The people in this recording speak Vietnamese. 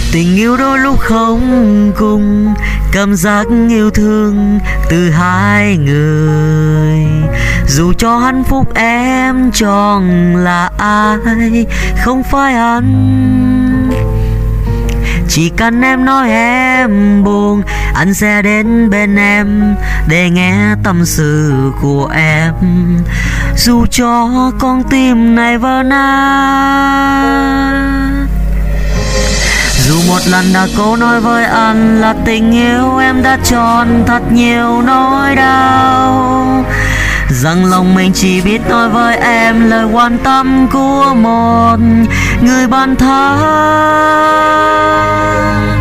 Tình yêu đôi lúc không cùng, cảm giác yêu thương từ hai người. Dù cho hạnh phúc em chọn là ai, không phải anh. Chỉ cần em nói em buồn, anh sẽ đến bên em để nghe tâm sự của em. Dù cho con tim này vỡ nát. Dù một lần đã cố nói với anh là tình yêu em đã chọn thật nhiều nỗi đau, rằng lòng mình chỉ biết nói với em lời quan tâm của một người bạn thân.